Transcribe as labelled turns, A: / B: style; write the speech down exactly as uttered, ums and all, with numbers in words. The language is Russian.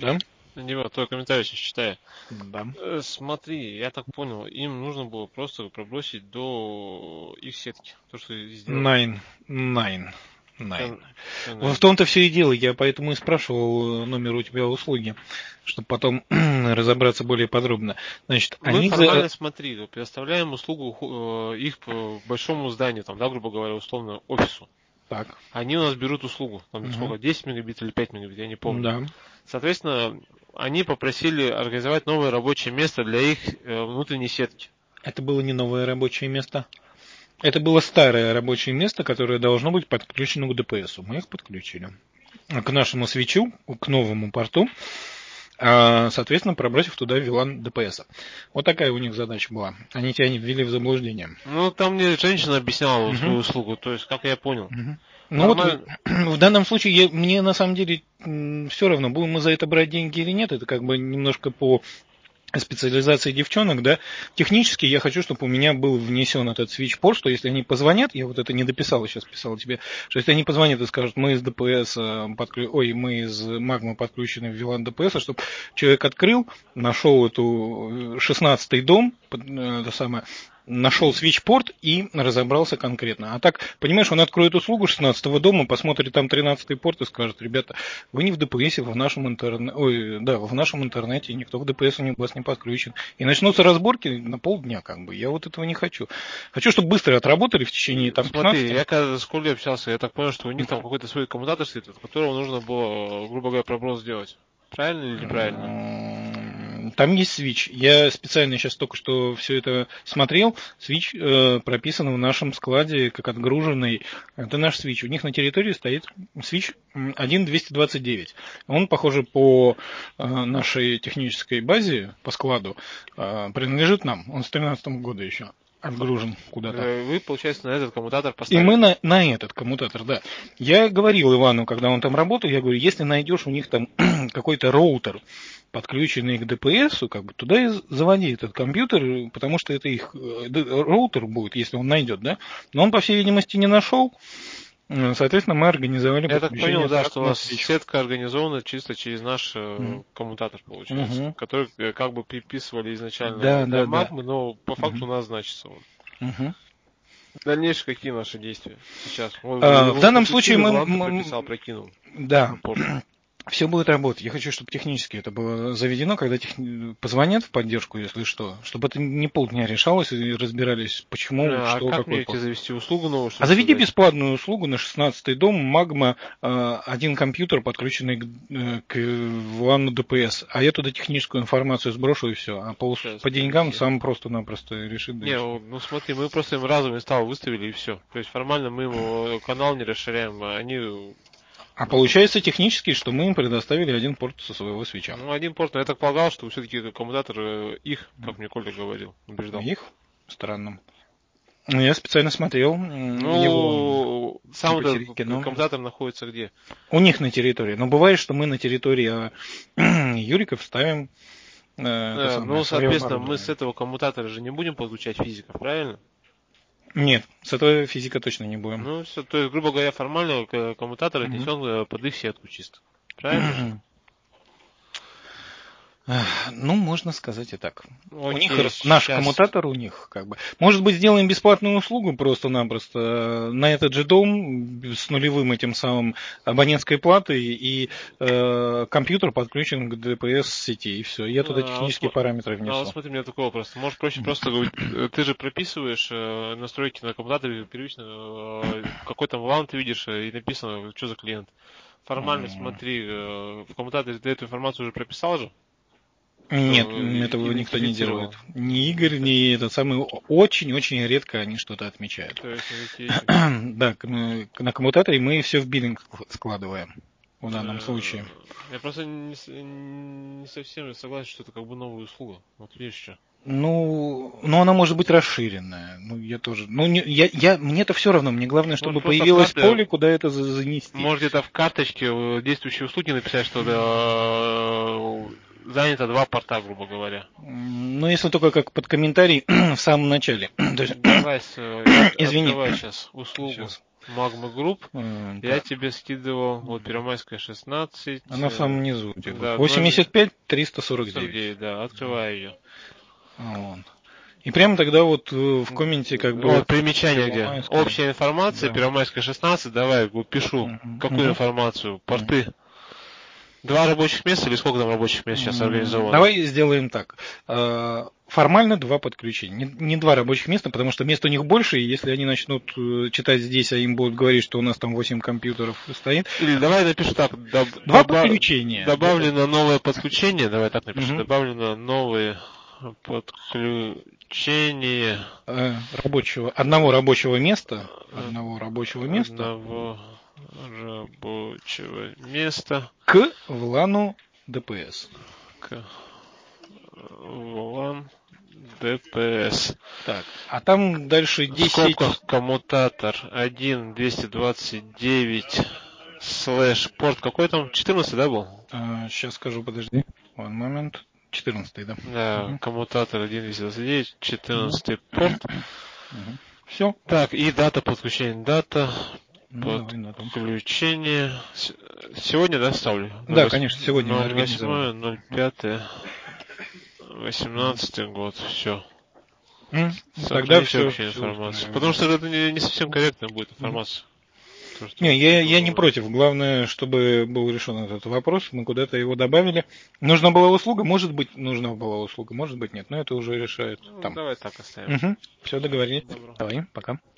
A: Да?
B: Дима, твой комментарий сейчас читаю.
A: Да.
B: Э, Смотри, я так понял, им нужно было просто пробросить до их сетки. То, что сделали.
A: Nine. Nine. Nine.
B: Чё- чё
A: Вот
B: Nine?
A: в том-то все и дело. Я поэтому и спрашивал номер у тебя услуги, чтобы потом разобраться более подробно. Значит,
B: Мы
A: они
B: формально,
A: за...
B: смотри, предоставляем услугу э, их по большому зданию, там, да, грубо говоря, условно, офису.
A: Так.
B: Они у нас берут услугу, там,
A: Угу.
B: сколько, десять мегабит или пять мегабит, я не помню.
A: Да.
B: Соответственно, они попросили организовать новое рабочее место для их э, внутренней сетки.
A: Это было не новое рабочее место. Это было старое рабочее место, которое должно быть подключено к ДПСу. Мы их подключили. К нашему свитчу, к новому порту, соответственно, пробросив туда вилан ДПСа. Вот такая у них задача была. Они тебя не ввели в заблуждение.
B: Ну, там мне женщина объясняла
A: Угу.
B: свою услугу, то есть, как я понял.
A: Угу. Ну
B: Нормально.
A: вот в данном случае я, мне на самом деле все равно, будем мы за это брать деньги или нет, это как бы немножко по специализации девчонок, да, технически я хочу, чтобы у меня был внесен этот switch-порт, что если они позвонят, я вот это не дописал, сейчас писал тебе, что если они позвонят и скажут, мы из ДПС, подклю... ой, мы из Магмы подключены в вилан ДПС, чтобы человек открыл, нашел эту шестнадцатый дом, это самое, нашел switch-порт и разобрался конкретно. А так, понимаешь, он откроет услугу шестнадцатого дома, посмотрит там тринадцатый порт и скажет, ребята, вы не в ДПСе, вы в нашем интернете, ой, да, вы в нашем интернете, никто в ДПС у вас не подключен. И начнутся разборки на полдня, как бы. Я вот этого не хочу. Хочу, чтобы быстро отработали в течение там пятнадцати.
B: Смотри, я когда с Колей общался, я так понял, что у них там какой-то свой коммутатор стоит, от которого нужно было, грубо говоря, проброс сделать. Правильно или неправильно?
A: Там есть свич. Я специально сейчас только что все это смотрел. Свич э, прописан в нашем складе как отгруженный. Это наш свич. У них на территории стоит свич один двести двадцать девять. Он, похоже, по э, нашей технической базе, по складу, э, принадлежит нам. Он с тринадцатого года еще отгружен куда-то.
B: Вы, получается, на этот коммутатор поставили.
A: И мы на, на этот коммутатор, да. Я говорил Ивану, когда он там работал, я говорю, если найдешь у них там какой-то роутер, подключенный к ДПСу, как бы туда и заводи этот компьютер, потому что это их роутер будет, если он найдет, да. Но он, по всей видимости, не нашел. Соответственно, мы организовали
B: Я так
A: подключение.
B: понял, да, что у нас сетка организована чисто через наш mm. коммутатор, получается,
A: uh-huh.
B: который как бы приписывали изначально
A: да,
B: для
A: да,
B: Магмы,
A: да.
B: но по факту uh-huh. у нас значится он. Uh-huh. Дальнейшие какие наши действия сейчас?
A: Вот, а, в данном случае мы...
B: прописал, прокинул.
A: Да. Все будет работать. Я хочу, чтобы технически это было заведено, когда тех... позвонят в поддержку, если что, чтобы это не полдня решалось и разбирались, почему,
B: а,
A: что,
B: а как
A: какой
B: мне
A: порт.
B: завести услугу новую?
A: А заведи создать? Бесплатную услугу на шестнадцатый дом, Магма, один компьютер, подключенный к, к вилану ДПС. А я туда техническую информацию сброшу и все. А по, по деньгам сам просто-напросто решит.
B: Не, ну смотри, мы просто им разум инсталл выставили и все. То есть формально мы ему канал не расширяем, а они...
A: А получается технически, что мы им предоставили один порт со своего свитча.
B: Ну, один порт, но я так полагал, что все-таки коммутатор их, как мне Коля говорил, убеждал.
A: Их? Странно. Я специально смотрел.
B: Ну, его сам этот коммутатор находится где?
A: У них на территории. Но бывает, что мы на территории Юриков ставим.
B: Э, э, ну, соответственно, мы с этого коммутатора же не будем подключать физиков, правильно?
A: Нет, с этого физика точно не будем.
B: Ну, все, то есть, грубо говоря, формально коммутатор отнесен mm-hmm. под их сетку чисто. Правильно?
A: Ну, можно сказать и так.
B: Окей,
A: у них наш сейчас... коммутатор у них как бы. Может быть, сделаем бесплатную услугу просто-напросто на этот же дом с нулевым этим самым абонентской платой и э, компьютер подключен к ДПС сети и все. Я туда технические а, параметры внесу.
B: А, смотри, у меня такой вопрос. Может проще mm-hmm. просто говорить, ты же прописываешь э, настройки на коммутаторе первично, э, какой там ван ты видишь и написано, что за клиент. Формально mm-hmm. смотри, э, в коммутаторе ты эту информацию уже прописал же?
A: Нет, ну, этого никто не делает. Ни Игорь, ни этот самый. Очень-очень редко они что-то отмечают.
B: То есть,
A: да, на коммутаторе мы все в биллинг складываем в данном случае.
B: Я просто не, не совсем согласен, что это как бы новая услуга. Вот видишь что.
A: Ну, ну, она может быть расширенная. Ну, я тоже. Ну, не, я, я, мне-то все равно. Мне главное, чтобы может, появилось карты, поле, куда это занести.
B: Может, это в карточке действующие услуги написать, что занято два порта, грубо говоря.
A: Ну, если только как под комментарий в самом начале.
B: Давай,
A: извини.
B: Давай сейчас услугу. Сейчас. Магма Групп.
A: А,
B: Я
A: так.
B: тебе скидывал, вот, Первомайская шестнадцать.
A: Она в самом низу. Типа.
B: Да,
A: восемьдесят пять триста сорок девять.
B: сорок девять, да, открываю ее.
A: Вот. И прямо тогда вот в комменте как бы...
B: Вот, примечание где? Общая информация,
A: да.
B: Первомайская шестнадцать, давай, вот, пишу.
A: Угу.
B: Какую
A: Угу.
B: информацию? Порты. Два рабочих места или сколько там рабочих мест сейчас организовано?
A: Давай сделаем так. Формально два подключения. Не, не два рабочих места, потому что мест у них больше, и если они начнут читать здесь, а им будут говорить, что у нас там восемь компьютеров стоит.
B: Или давай напишу так. Доб,
A: два
B: доба,
A: подключения.
B: Добавлено новое подключение. Давай так напишу.
A: Угу.
B: Добавлено новые подключения.
A: Рабочего, одного рабочего места. Одного рабочего места.
B: Одного рабочего места.
A: К влану ДПС.
B: К влан ДПС.
A: Так, а там дальше десять...
B: В скобках коммутатор один двести двадцать девять слэш порт. Какой там? четырнадцатый, да, был?
A: А, сейчас скажу, подожди. One moment. четырнадцатый, да.
B: Да, угу. Коммутатор один двести двадцать девять, четырнадцатый угу. порт.
A: Угу. Все.
B: Так, и дата подключения. Дата
A: ну,
B: подключения. Сегодня, да, ставлю?
A: Да, конечно, сегодня.
B: ноль восемь, ноль пять, восемнадцатый год. Все.
A: Mm, тогда все,
B: все информацию. Потому что это не, не совсем корректная будет информация. Mm. То,
A: не, я, я не против. Главное, чтобы был решен этот вопрос. Мы куда-то его добавили. Нужна была услуга, может быть, нужна была услуга, может быть, нет. Но это уже решает
B: ну,
A: там.
B: Давай так оставим.
A: Угу. Все, договорились.
B: Добро.
A: Давай, пока.